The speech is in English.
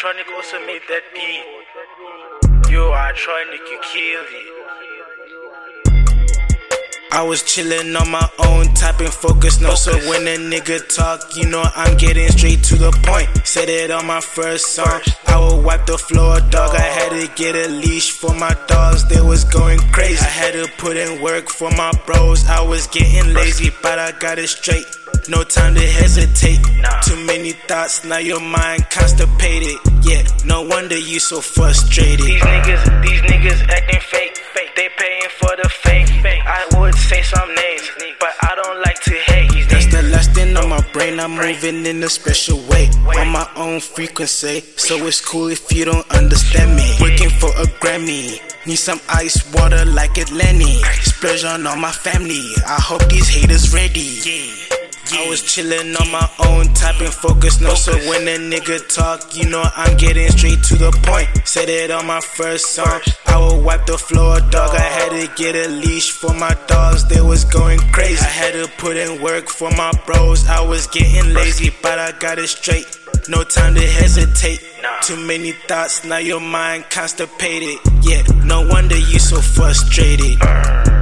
Tronic also made that beat. You are Tronic, you killed it. I was chillin' on my own, typing focus notes. So when a nigga talk, you know I'm getting straight to the point. Said it on my first song, I will wipe the floor, dog. I had to get a leash for my dogs, they was going crazy. I had to put in work for my bros, I was getting lazy, but I got it straight. No time to hesitate. Too many thoughts, now your mind constipated. Yeah, no wonder you so frustrated. These niggas acting fake. They paying for the fake. I would say some names, but I don't like to hate. That's the last thing on my brain. I'm moving in a special way, on my own frequency. So it's cool if you don't understand me. Working for a Grammy, need some ice water like Atlantic. Splurge on all my family, I hope these haters ready. I was chillin' on my own, typing focus notes. So when a nigga talk, you know I'm getting straight to the point. Said it on my first song, I will wipe the floor, dog. I had to get a leash for my dogs, they was going crazy. I had to put in work for my bros, I was getting lazy, but I got it straight. No time to hesitate. Too many thoughts, now your mind constipated. Yeah, no wonder you so frustrated.